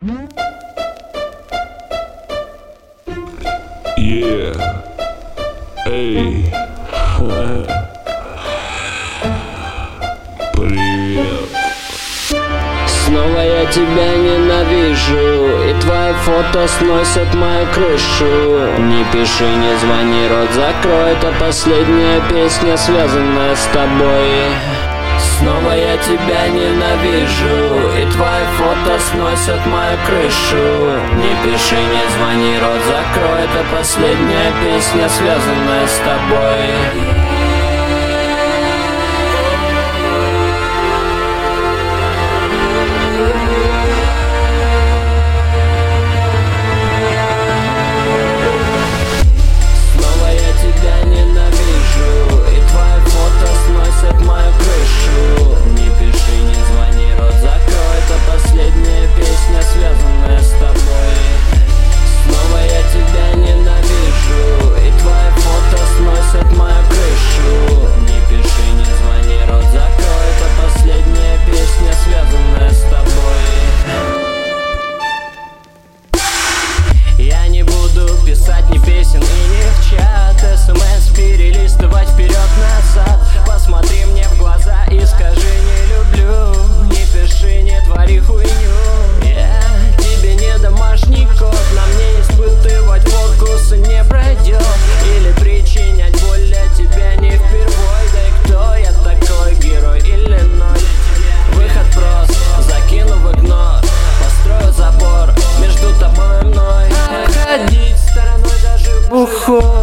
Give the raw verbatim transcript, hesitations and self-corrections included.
Yeah. Эй. Привет. Снова я тебя ненавижу, и твои фото сносят мою крышу. Не пиши, не звони, рот закрой, это последняя песня, связанная с тобой. Снова я тебя ненавижу, и твои фото сносят мою крышу. Не пиши, не звони, рот закрой, это последняя песня, связанная с тобой. Я не буду писать ни песен и ни в чат, СМС перелистывать вперед-назад. Посмотри мне в глаза и скажи: не люблю. Не пиши, не твори хуйню. Я тебе не домашний кот, на мне испытывать фокусы не пройдет. Или причинять боль для тебя не впервой. Да и кто я такой, герой или ноль? Выход прост, закину в окно, построю забор между тобой и мной. Ходить стороной даже бухой.